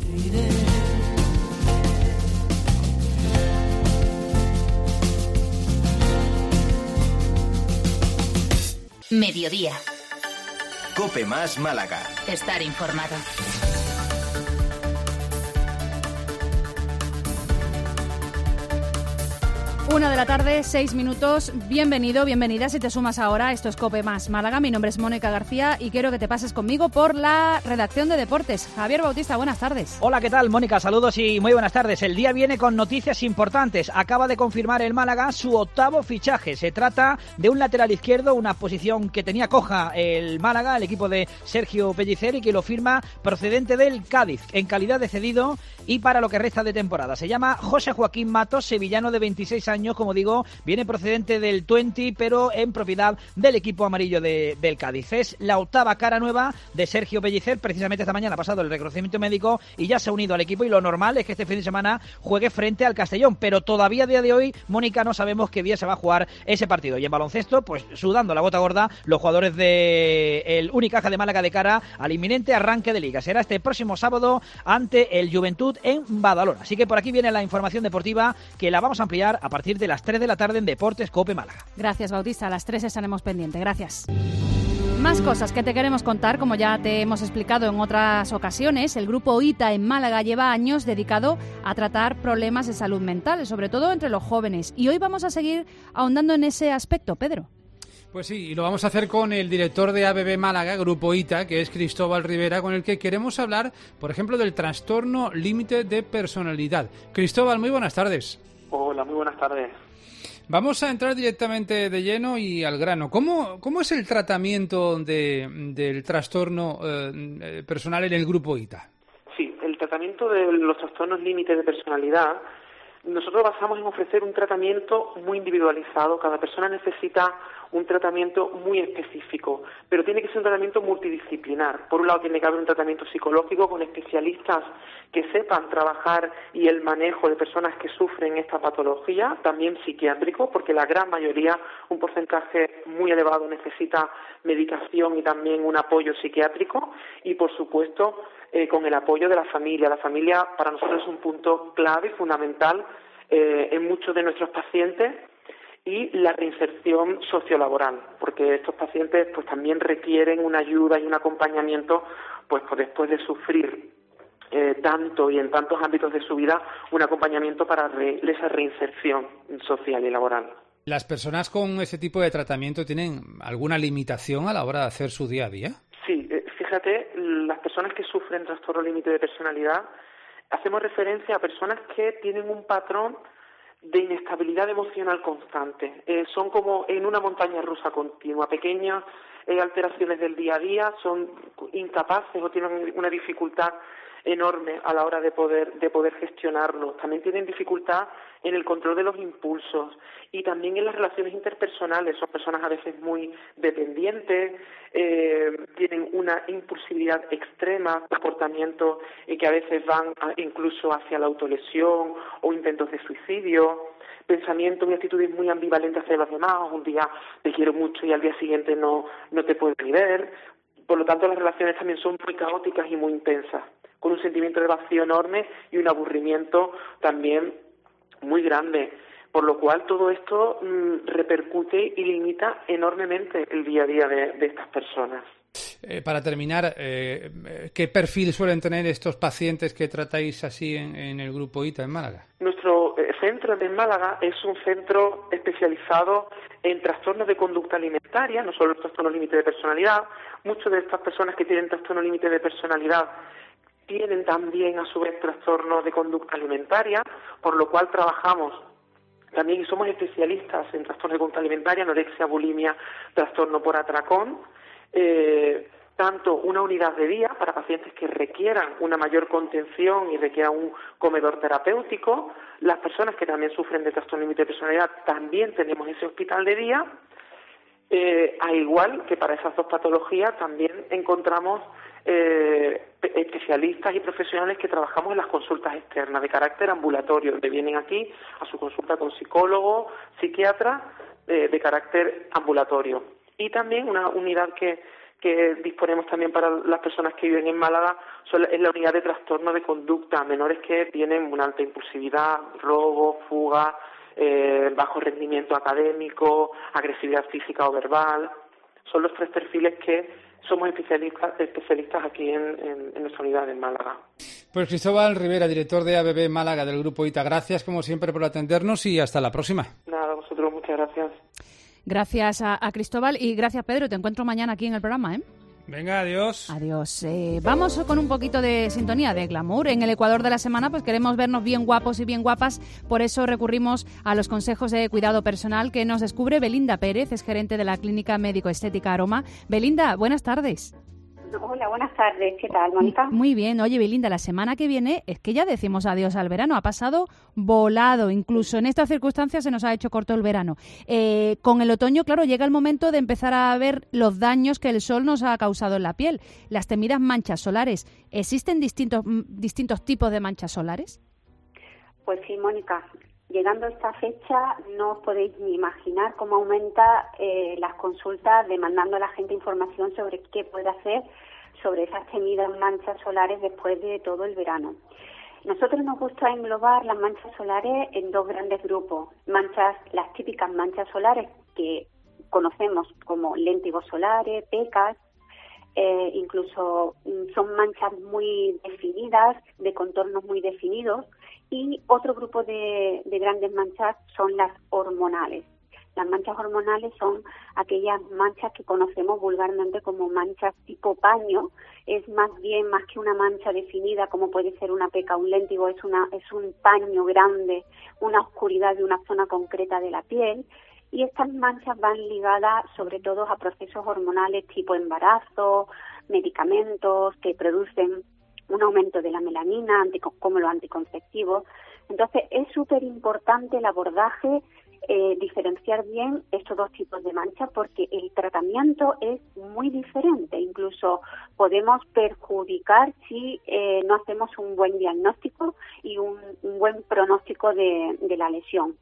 Mediodía. Cope Más Málaga. Estar informado. Una de la tarde, seis minutos. Bienvenido, bienvenida si te sumas ahora. Esto es Cope Más Málaga. Mi nombre es Mónica García y quiero que te pases conmigo por la redacción de deportes. Javier Bautista, buenas tardes. Hola, ¿qué tal, Mónica? Saludos y muy buenas tardes. El día viene con noticias importantes. Acaba de confirmar el Málaga su octavo fichaje. Se trata de un lateral izquierdo, una posición que tenía coja el Málaga, el equipo de Sergio Pellicer, y que lo firma procedente del Cádiz, en calidad de cedido y para lo que resta de temporada. Se llama José Joaquín Matos, sevillano de veintiséis años, como digo, viene procedente del veinte, pero en propiedad del equipo amarillo de, del Cádiz. Es la octava cara nueva de Sergio Pellicer. Precisamente esta mañana ha pasado el reconocimiento médico y ya se ha unido al equipo, y lo normal es que este fin de semana juegue frente al Castellón, pero todavía a día de hoy, Mónica, no sabemos qué día se va a jugar ese partido. Y en baloncesto, pues sudando la gota gorda los jugadores del Unicaja de Málaga de cara al inminente arranque de Liga. Será este próximo sábado ante el Juventud en Badalona. Así que por aquí viene la información deportiva, que la vamos a ampliar a partir de las tres de la tarde en Deportes Cope Málaga. Gracias, Bautista. A las tres estaremos pendientes. Gracias. Más cosas que te queremos contar, como ya te hemos explicado en otras ocasiones. El grupo ITA en Málaga lleva años dedicado a tratar problemas de salud mental, sobre todo entre los jóvenes. Y hoy vamos a seguir ahondando en ese aspecto, Pedro. Pues sí, y lo vamos a hacer con el director de A B B Málaga, Grupo ITA, que es Cristóbal Rivera, con el que queremos hablar, por ejemplo, del trastorno límite de personalidad. Cristóbal, muy buenas tardes. Hola, muy buenas tardes. Vamos a entrar directamente de lleno y al grano. ¿Cómo, cómo es el tratamiento de, del trastorno eh, personal en el Grupo ITA? Sí, el tratamiento de los trastornos límite de personalidad, nosotros basamos en ofrecer un tratamiento muy individualizado. Cada persona necesita un tratamiento muy específico, pero tiene que ser un tratamiento multidisciplinar. Por un lado, tiene que haber un tratamiento psicológico con especialistas que sepan trabajar y el manejo de personas que sufren esta patología, también psiquiátrico, porque la gran mayoría, un porcentaje muy elevado, necesita medicación y también un apoyo psiquiátrico, y por supuesto eh, con el apoyo de la familia. La familia para nosotros es un punto clave y fundamental eh, en muchos de nuestros pacientes, y la reinserción sociolaboral, porque estos pacientes pues también requieren una ayuda y un acompañamiento, pues después de sufrir eh, tanto y en tantos ámbitos de su vida, un acompañamiento para re, esa reinserción social y laboral. ¿Las personas con ese tipo de tratamiento tienen alguna limitación a la hora de hacer su día a día? Sí, eh, fíjate, las personas que sufren trastorno límite de personalidad, hacemos referencia a personas que tienen un patrón de inestabilidad emocional constante. Eh, son como en una montaña rusa continua, pequeñas eh, alteraciones del día a día, son incapaces o tienen una dificultad enorme a la hora de poder de poder gestionarlo. También tienen dificultad en el control de los impulsos y también en las relaciones interpersonales. Son personas a veces muy dependientes, eh, tienen una impulsividad extrema, comportamientos eh, que a veces van a, incluso hacia la autolesión o intentos de suicidio, pensamientos y actitudes muy ambivalentes hacia los demás. Un día te quiero mucho y al día siguiente no, no te puedo ni ver. Por lo tanto, las relaciones también son muy caóticas y muy intensas, con un sentimiento de vacío enorme y un aburrimiento también muy grande, por lo cual todo esto mmm, repercute y limita enormemente el día a día de, de estas personas. Eh, para terminar, eh, ¿qué perfil suelen tener estos pacientes que tratáis así en, en el Grupo ITA en Málaga? Nuestro eh, centro en Málaga es un centro especializado en trastornos de conducta alimentaria, no solo el trastorno límite de personalidad. Muchas de estas personas que tienen trastorno límite de personalidad tienen también a su vez trastornos de conducta alimentaria, por lo cual trabajamos también y somos especialistas en trastornos de conducta alimentaria, anorexia, bulimia, trastorno por atracón, eh, tanto una unidad de día para pacientes que requieran una mayor contención y requieran un comedor terapéutico. Las personas que también sufren de trastorno límite de personalidad también tenemos ese hospital de día. Eh, al igual que para esas dos patologías también encontramos eh, especialistas y profesionales que trabajamos en las consultas externas de carácter ambulatorio, donde vienen aquí a su consulta con psicólogo, psiquiatra, eh, de carácter ambulatorio. Y también una unidad que, que disponemos también para las personas que viven en Málaga son, es la unidad de trastorno de conducta, menores que tienen una alta impulsividad, robo, fuga, Eh, bajo rendimiento académico, agresividad física o verbal. Son los tres perfiles que somos especialistas especialistas aquí en, en, en nuestra unidad en Málaga. Pues Cristóbal Rivera, director de A B B Málaga del Grupo I T A, gracias como siempre por atendernos y hasta la próxima. Nada, a vosotros muchas gracias. Gracias a, a Cristóbal y gracias Pedro, te encuentro mañana aquí en el programa, ¿eh? Venga, adiós. Adiós. Eh, vamos con un poquito de sintonía, de glamour. En el Ecuador de la semana pues queremos vernos bien guapos y bien guapas, por eso recurrimos a los consejos de cuidado personal que nos descubre Belinda Pérez, es gerente de la clínica médico-estética Aroma. Belinda, buenas tardes. Hola, buenas tardes. ¿Qué tal, Mónica? Muy bien. Oye, Belinda, la semana que viene es que ya decimos adiós al verano. Ha pasado volado. Incluso en estas circunstancias se nos ha hecho corto el verano. Eh, con el otoño, claro, llega el momento de empezar a ver los daños que el sol nos ha causado en la piel. Las temidas manchas solares. ¿Existen distintos, distintos tipos de manchas solares? Pues sí, Mónica. Llegando a esta fecha, no os podéis ni imaginar cómo aumenta eh, las consultas demandando a la gente información sobre qué puede hacer sobre esas temidas manchas solares después de todo el verano. Nosotros nos gusta englobar las manchas solares en dos grandes grupos. Manchas, las típicas manchas solares que conocemos como léntigos solares, pecas, eh, incluso son manchas muy definidas, de contornos muy definidos. Y otro grupo de, de grandes manchas son las hormonales. Las manchas hormonales son aquellas manchas que conocemos vulgarmente como manchas tipo paño. Es más bien, más que una mancha definida como puede ser una peca o un léntigo, es, una, es un paño grande, una oscuridad de una zona concreta de la piel. Y estas manchas van ligadas sobre todo a procesos hormonales tipo embarazo, medicamentos que producen un aumento de la melanina, como los anticonceptivos. Entonces, es súper importante el abordaje, eh, diferenciar bien estos dos tipos de manchas, porque el tratamiento es muy diferente. Incluso podemos perjudicar si eh, no hacemos un buen diagnóstico y un, un buen pronóstico de, de la lesión.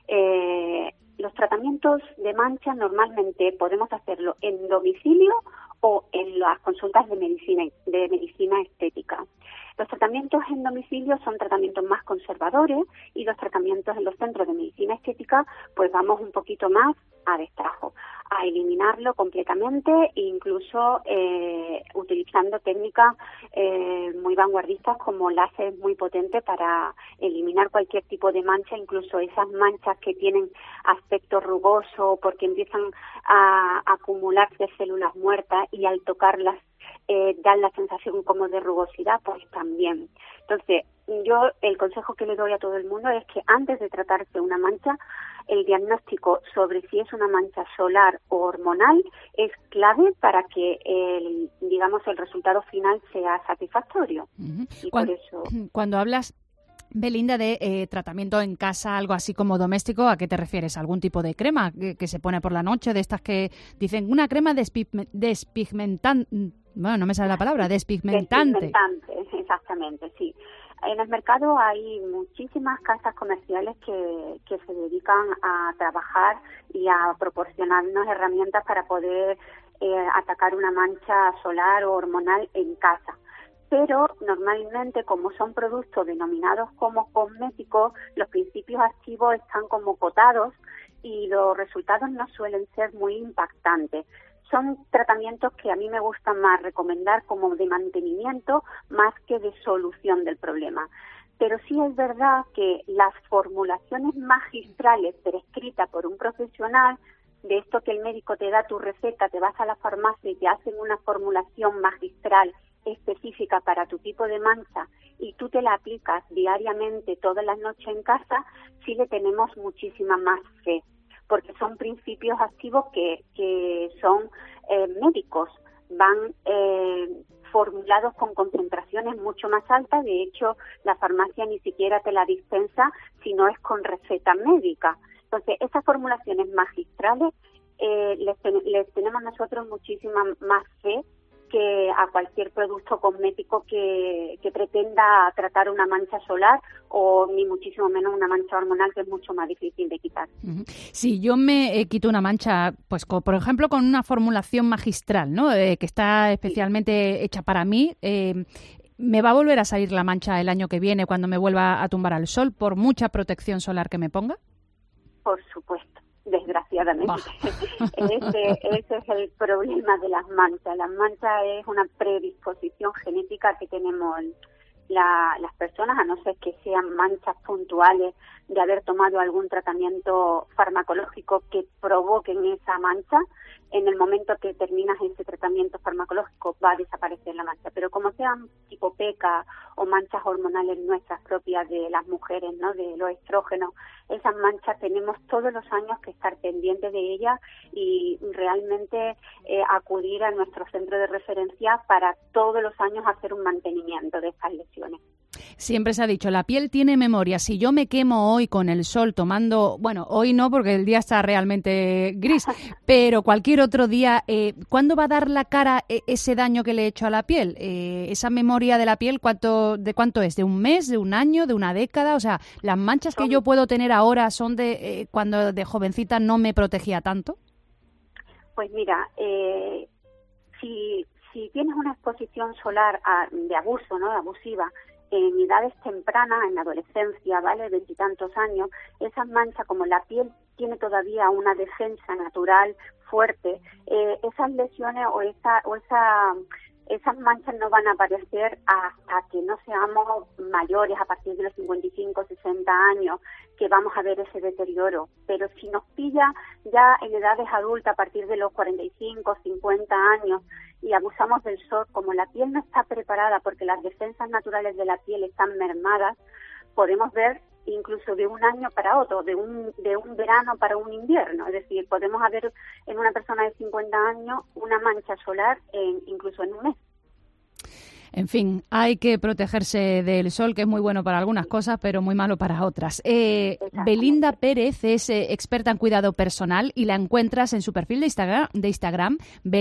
Eh, los tratamientos de manchas normalmente podemos hacerlo en domicilio o en las consultas de medicina de medicina estética. Los tratamientos en domicilio son tratamientos más conservadores y los tratamientos en los centros de medicina estética pues vamos un poquito más a destajo, a eliminarlo completamente e incluso eh, utilizando técnicas eh, muy vanguardistas como láser muy potente para eliminar cualquier tipo de mancha, incluso esas manchas que tienen aspecto rugoso porque empiezan a, a acumularse células muertas y al tocarlas eh, dan la sensación como de rugosidad, pues también. Entonces, yo el consejo que le doy a todo el mundo es que antes de tratarse una mancha, el diagnóstico sobre si es una mancha solar o hormonal es clave para que el, digamos, el resultado final sea satisfactorio. Uh-huh. Y cuando, por eso... cuando hablas, Belinda, de eh, tratamiento en casa, algo así como doméstico, ¿a qué te refieres? ¿Algún tipo de crema que, que se pone por la noche, de estas que dicen una crema despigme, despigmentante? Bueno, no me sale la palabra, despigmentante. Despigmentante, exactamente, sí. En el mercado hay muchísimas casas comerciales que, que se dedican a trabajar y a proporcionarnos herramientas para poder eh, atacar una mancha solar o hormonal en casa. Pero normalmente, como son productos denominados como cosméticos, los principios activos están como cotados y los resultados no suelen ser muy impactantes. Son tratamientos que a mí me gusta más recomendar como de mantenimiento más que de solución del problema. Pero sí es verdad que las formulaciones magistrales prescritas por un profesional, de esto que el médico te da tu receta, te vas a la farmacia y te hacen una formulación magistral específica para tu tipo de mancha y tú te la aplicas diariamente todas las noches en casa, sí le tenemos muchísima más fe, porque son principios activos que, que son eh, médicos, van eh, formulados con concentraciones mucho más altas. De hecho, la farmacia ni siquiera te la dispensa si no es con receta médica. Entonces, esas formulaciones magistrales eh, les, ten- les tenemos nosotros muchísima más fe que a cualquier producto cosmético que, que pretenda tratar una mancha solar o ni muchísimo menos una mancha hormonal, que es mucho más difícil de quitar. Si yo me eh, quito una mancha, pues co- por ejemplo con una formulación magistral, ¿no? Eh, que está especialmente hecha para mí, eh, ¿me va a volver a salir la mancha el año que viene cuando me vuelva a tumbar al sol por mucha protección solar que me ponga? Por supuesto. Desgraciadamente. ese, ese es el problema de las manchas. Las manchas es una predisposición genética que tenemos la, las personas, a no ser que sean manchas puntuales de haber tomado algún tratamiento farmacológico que provoquen esa mancha. En el momento que terminas ese tratamiento farmacológico va a desaparecer la mancha, pero como sean tipo peca o manchas hormonales nuestras propias de las mujeres, ¿no?, de los estrógenos, esas manchas tenemos todos los años que estar pendientes de ellas y realmente eh, acudir a nuestro centro de referencia para todos los años hacer un mantenimiento de estas lesiones. Siempre se ha dicho, la piel tiene memoria. Si yo me quemo hoy con el sol tomando, bueno, hoy no porque el día está realmente gris, pero cualquier otro día, eh, ¿cuándo va a dar la cara eh, ese daño que le he hecho a la piel? Eh, esa memoria de la piel, ¿cuánto, ¿de cuánto es? ¿De un mes, de un año, de una década? O sea, ¿las manchas que yo puedo tener ahora son de eh, cuando de jovencita no me protegía tanto? Pues mira, eh, si, si tienes una exposición solar a, de abuso, ¿no?, abusiva, en edades tempranas, en la adolescencia, ¿vale?, veintitantos años, esas manchas, como la piel tiene todavía una defensa natural fuerte, eh, esas lesiones o esa o esa esas manchas no van a aparecer hasta que no seamos mayores, a partir de los cincuenta y cinco, sesenta años, que vamos a ver ese deterioro. Pero si nos pilla ya en edades adultas, a partir de los cuarenta y cinco, cincuenta años, y abusamos del sol, como la piel no está preparada porque las defensas naturales de la piel están mermadas, podemos ver incluso de un año para otro, de un de un verano para un invierno. Es decir, podemos haber en una persona de cincuenta años una mancha solar en, incluso en un mes. En fin, hay que protegerse del sol, que es muy bueno para algunas cosas, pero muy malo para otras. Eh, Belinda Pérez es eh, experta en cuidado personal y la encuentras en su perfil de Instagram, de Instagram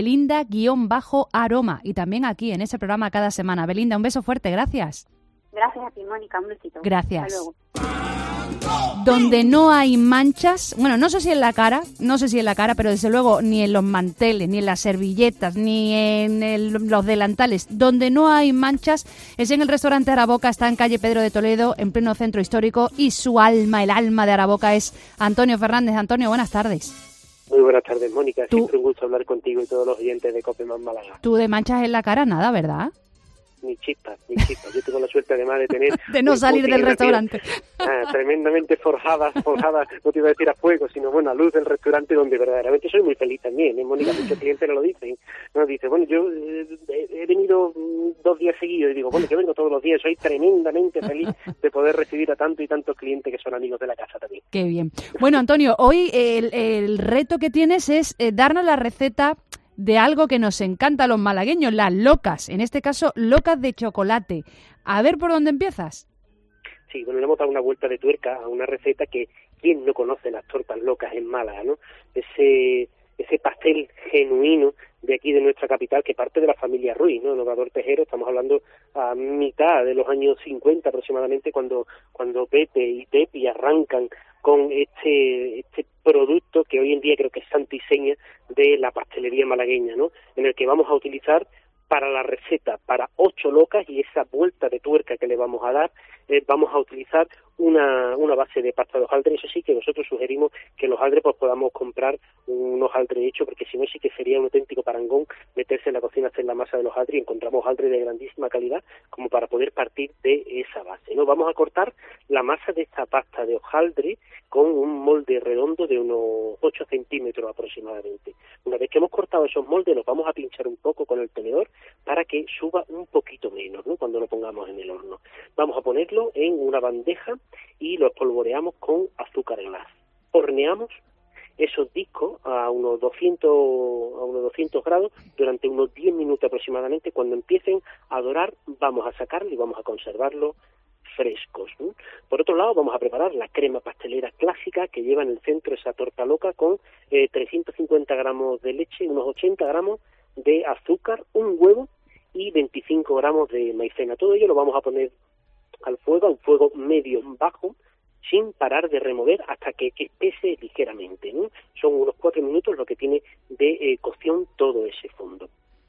Belinda-aroma, y también aquí en ese programa cada semana. Belinda, un beso fuerte, gracias. Gracias a ti, Mónica, un besito. Gracias. Hasta luego. Donde no hay manchas, bueno, no sé si en la cara, no sé si en la cara, pero desde luego ni en los manteles, ni en las servilletas, ni en el, los delantales. Donde no hay manchas es en el restaurante Araboca, está en calle Pedro de Toledo, en pleno centro histórico, y su alma, el alma de Araboca es Antonio Fernández. Antonio, buenas tardes. Muy buenas tardes, Mónica. ¿Tú? Siempre un gusto hablar contigo y todos los oyentes de Cope Más Málaga. Tú de manchas en la cara nada, ¿verdad? Ni chispas, ni chispas. Yo tengo la suerte además de tener... de no salir del restaurante. Ah, tremendamente forjadas, forjadas, no te iba a decir a fuego, sino bueno, a luz del restaurante, donde verdaderamente soy muy feliz también, ¿eh, Mónica? Muchos clientes nos lo dicen. Nos dicen, bueno, yo eh, he venido dos días seguidos y digo, bueno, yo vengo todos los días, soy tremendamente feliz de poder recibir a tanto y tantos clientes que son amigos de la casa también. Qué bien. Bueno, Antonio, hoy el, el reto que tienes es eh, darnos la receta de algo que nos encanta a los malagueños, las locas, en este caso locas de chocolate. A ver por dónde empiezas. Sí, bueno, le hemos dado una vuelta de tuerca a una receta que quién no conoce las tortas locas en Málaga, ¿no? Ese ese pastel genuino de aquí de nuestra capital que parte de la familia Ruiz, ¿no? El obrador Tejero, estamos hablando a mitad de los años cincuenta aproximadamente, cuando cuando Pepe y Tepi arrancan con este este producto que hoy en día creo que es santo y seña de la pastelería malagueña, ¿no? En el que vamos a utilizar para la receta, para ocho locas y esa vuelta de tuerca que le vamos a dar, eh, vamos a utilizar una una base de pasta de hojaldre. Eso sí que nosotros sugerimos que los hojaldres pues podamos comprar un hojaldre hecho, porque si no sí que sería un auténtico parangón meterse en la cocina, hacer la masa del hojaldre, y encontramos hojaldre de grandísima calidad como para poder partir de esa base, ¿no? Vamos a cortar la masa de esta pasta de hojaldre con un molde redondo de unos ocho centímetros aproximadamente. Una vez que hemos cortado esos moldes, los vamos a pinchar un poco con el tenedor para que suba un poquito menos, ¿no?, cuando lo pongamos en el horno. Vamos a ponerlo en una bandeja y lo espolvoreamos con azúcar glass. Horneamos esos discos a unos doscientos a unos doscientos grados durante unos diez minutos aproximadamente. Cuando empiecen a dorar, vamos a sacarlo y vamos a conservarlo frescos, ¿no? Por otro lado, vamos a preparar la crema pastelera clásica que lleva en el centro esa torta loca con eh, trescientos cincuenta gramos de leche, unos ochenta gramos de azúcar, un huevo y veinticinco gramos de maicena. Todo ello lo vamos a poner al fuego, a un fuego medio bajo, sin parar de remover hasta que espese ligeramente, ¿no? Son unos cuatro minutos lo que tiene de eh, cocción todo ese fondo.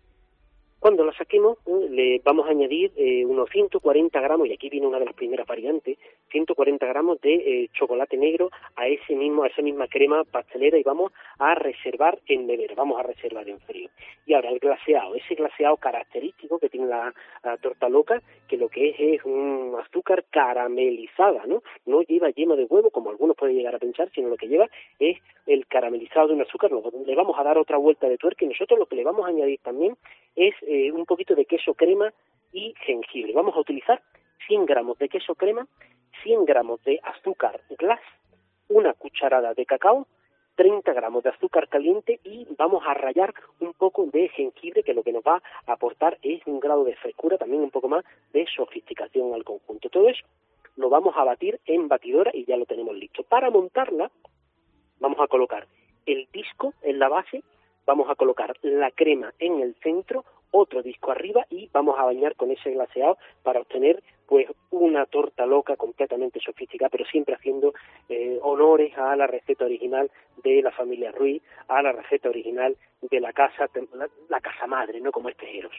Cuando la saquemos, ¿eh? le vamos a añadir eh, unos ciento cuarenta gramos, y aquí viene una de las primeras variantes, ciento cuarenta gramos de eh, chocolate negro a ese mismo a esa misma crema pastelera, y vamos a reservar en nevera, vamos a reservar en frío. Y ahora el glaseado, ese glaseado característico que tiene la, la torta loca, que lo que es es un azúcar caramelizada, ¿no? No lleva yema de huevo, como algunos pueden llegar a pensar, sino lo que lleva es el caramelizado de un azúcar. Le vamos a dar otra vuelta de tuerca, y nosotros lo que le vamos a añadir también es eh, un poquito de queso crema y jengibre. Vamos a utilizar cien gramos de queso crema, cien gramos de azúcar glass, una cucharada de cacao, treinta gramos de azúcar caliente, y vamos a rallar un poco de jengibre, que lo que nos va a aportar es un grado de frescura, también un poco más de sofisticación al conjunto. Todo eso lo vamos a batir en batidora y ya lo tenemos listo. Para montarla vamos a colocar el disco en la base, vamos a colocar la crema en el centro, otro disco arriba, y vamos a bañar con ese glaseado para obtener pues una torta loca completamente sofisticada, pero siempre haciendo eh, honores a la receta original de la familia Ruiz, a la receta original de la casa, la, la casa madre, ¿no? Como es Tejeros.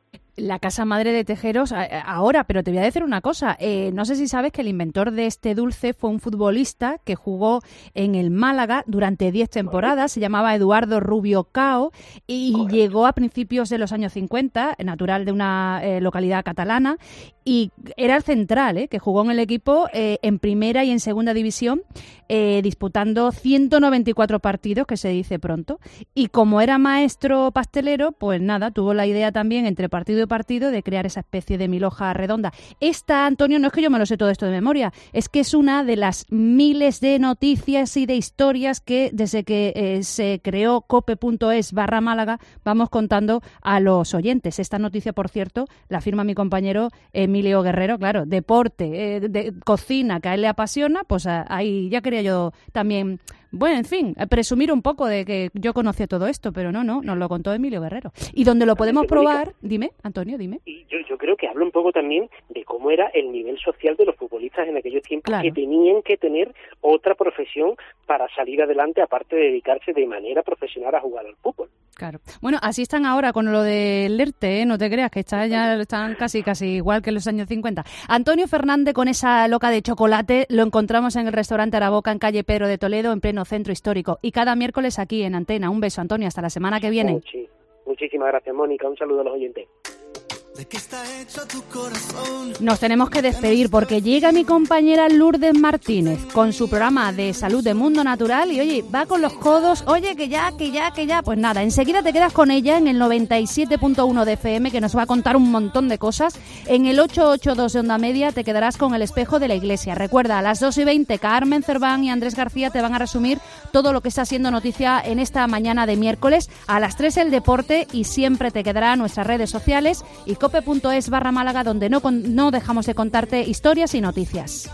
La casa madre de Tejeros ahora, pero te voy a decir una cosa, eh, no sé si sabes que el inventor de este dulce fue un futbolista que jugó en el Málaga durante diez temporadas, se llamaba Eduardo Rubio Cao, y Correcto. Llegó a principios de los años cincuenta, natural de una eh, localidad catalana, y era el central, eh, que jugó en el equipo eh, en primera y en segunda división, eh, disputando ciento noventa y cuatro partidos, que se dice pronto, y como era maestro pastelero, pues nada, tuvo la idea también entre partido partido de crear esa especie de milhoja redonda. Esta, Antonio, no es que yo me lo sé todo esto de memoria, es que es una de las miles de noticias y de historias que desde que eh, se creó cope.es barra Málaga vamos contando a los oyentes. Esta noticia, por cierto, la firma mi compañero Emilio Guerrero, claro, deporte, eh, de cocina, que a él le apasiona, pues a, ahí ya quería yo también, bueno, en fin, presumir un poco de que yo conocía todo esto, pero no, no, nos lo contó Emilio Guerrero. Y donde lo podemos probar, dime, Antonio, dime. Y yo, yo creo que habla un poco también de cómo era el nivel social de los futbolistas en aquellos tiempos, claro, que tenían que tener otra profesión para salir adelante, aparte de dedicarse de manera profesional a jugar al fútbol. Claro. Bueno, así están ahora con lo del ERTE, ¿eh? No te creas que está, ya están casi casi igual que en los años cincuenta. Antonio Fernández con esa loca de chocolate lo encontramos en el restaurante Araboca en calle Pedro de Toledo, en pleno centro histórico. Y cada miércoles aquí en Antena. Un beso, Antonio, hasta la semana que viene. Muchi, muchísimas gracias, Mónica. Un saludo a los oyentes. ¿De qué está hecho tu corazón? Nos tenemos que despedir porque llega mi compañera Lourdes Martínez con su programa de salud de Mundo Natural y oye, va con los codos, oye, que ya, que ya, que ya. Pues nada, enseguida te quedas con ella en el noventa y siete punto uno de F M, que nos va a contar un montón de cosas. En el ochocientos ochenta y dos de Onda Media te quedarás con el espejo de la Iglesia. Recuerda, a las dos y veinte, Carmen Cerván y Andrés García te van a resumir todo lo que está siendo noticia en esta mañana de miércoles. A las tres el deporte y siempre te quedará nuestras redes sociales y cope.es barra Málaga, donde no, no dejamos de contarte historias y noticias.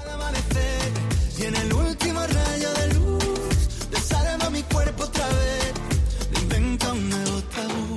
Y en el último rayo de luz desarma mi cuerpo otra vez, le inventa un nuevo tabú.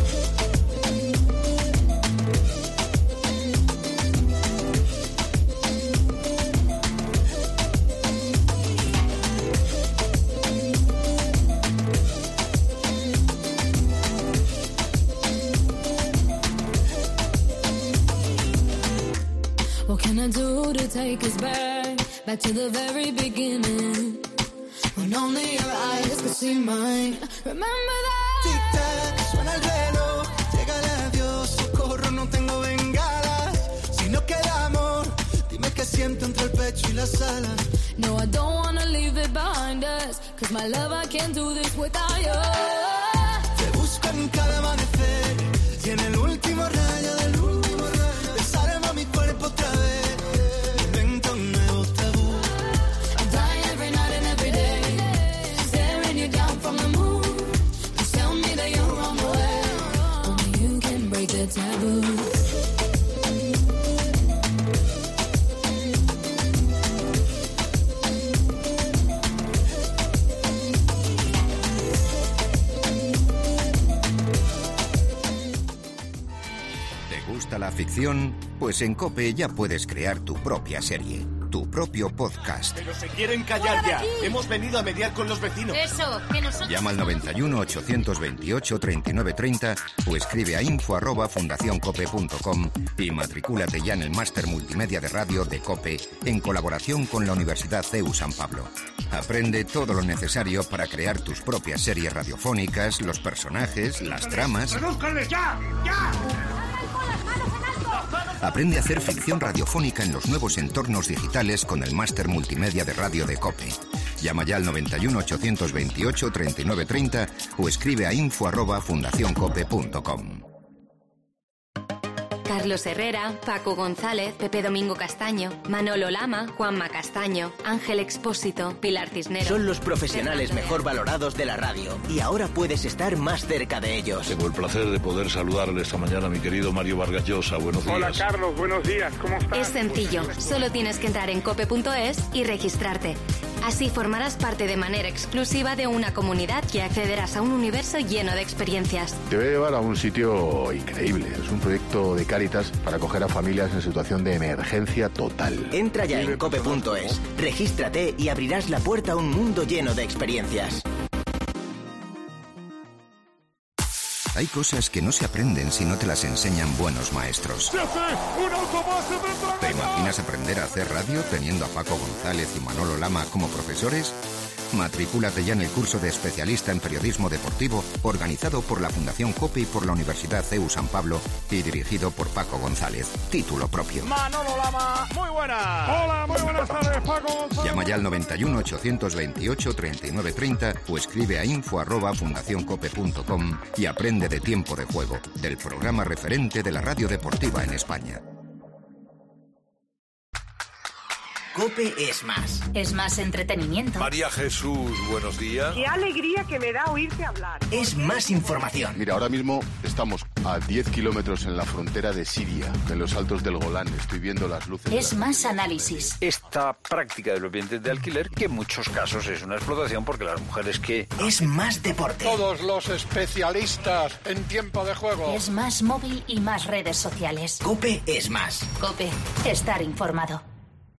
What can I do to take us back, back to the very beginning, when only your eyes could see mine? Remember that. Tic-tac, suena el reloj, llega el adiós, socorro, no tengo bengalas. Si no queda amor, dime qué siento entre el pecho y las alas. No, I don't wanna leave it behind us, cause my love, I can't do this without you. Te busco en cada amanecer, y en el último rayo de luz desarma mi cuerpo otra vez, inventa un nuevo tabú. I'm dying every night and every day, staring you down. ficción? Pues en COPE ya puedes crear tu propia serie, tu propio podcast. Pero se quieren callar ya. Hemos venido a mediar con los vecinos. Eso, que nosotros... Llama al noventa y uno, ochocientos veintiocho, treinta y nueve treinta o escribe a info arroba fundacioncope punto com y matricúlate ya en el máster multimedia de radio de COPE en colaboración con la Universidad C E U San Pablo. Aprende todo lo necesario para crear tus propias series radiofónicas, los personajes, las tramas. ¡Redúzcanles ya! ¡Ya! Aprende a hacer ficción radiofónica en los nuevos entornos digitales con el máster multimedia de radio de COPE. Llama ya al noventa y uno, ochocientos veintiocho, treinta y nueve treinta o escribe a info arroba fundacioncope punto com. Carlos Herrera, Paco González, Pepe Domingo Castaño, Manolo Lama, Juanma Castaño, Ángel Expósito, Pilar Cisneros. Son los profesionales mejor valorados de la radio y ahora puedes estar más cerca de ellos. Tengo el placer de poder saludarle esta mañana a mi querido Mario Vargas Llosa. Buenos días. Hola Carlos, buenos días. ¿Cómo estás? Es sencillo, solo tienes que entrar en cope punto es y registrarte. Así formarás parte de manera exclusiva de una comunidad y accederás a un universo lleno de experiencias. Te voy a llevar a un sitio increíble. Es un proyecto de Cáritas para acoger a familias en situación de emergencia total. Entra ya en cope punto es, regístrate y abrirás la puerta a un mundo lleno de experiencias. Hay cosas que no se aprenden si no te las enseñan buenos maestros. ¿Te imaginas aprender a hacer radio teniendo a Paco González y Manolo Lama como profesores? Matricúlate ya en el curso de especialista en periodismo deportivo organizado por la Fundación COPE y por la Universidad C E U San Pablo y dirigido por Paco González. Título propio. Manolo Lama, muy buenas. Hola, muy buenas tardes, Paco González. Llama ya al noventa y uno, ochocientos veintiocho, treinta y nueve treinta o escribe a info arroba fundacioncope punto com y aprende de Tiempo de Juego, del programa referente de la radio deportiva en España. COPE es más. Es más entretenimiento. María Jesús, buenos días. Qué alegría que me da oírte hablar. Es más información. Mira, ahora mismo estamos a diez kilómetros en la frontera de Siria, en los altos del Golán. Estoy viendo las luces. Es más análisis. Esta práctica de los bienes de alquiler, que en muchos casos es una explotación porque las mujeres que... Es más deporte. Todos los especialistas en tiempo de juego. Es más móvil y más redes sociales. COPE es más. COPE, estar informado.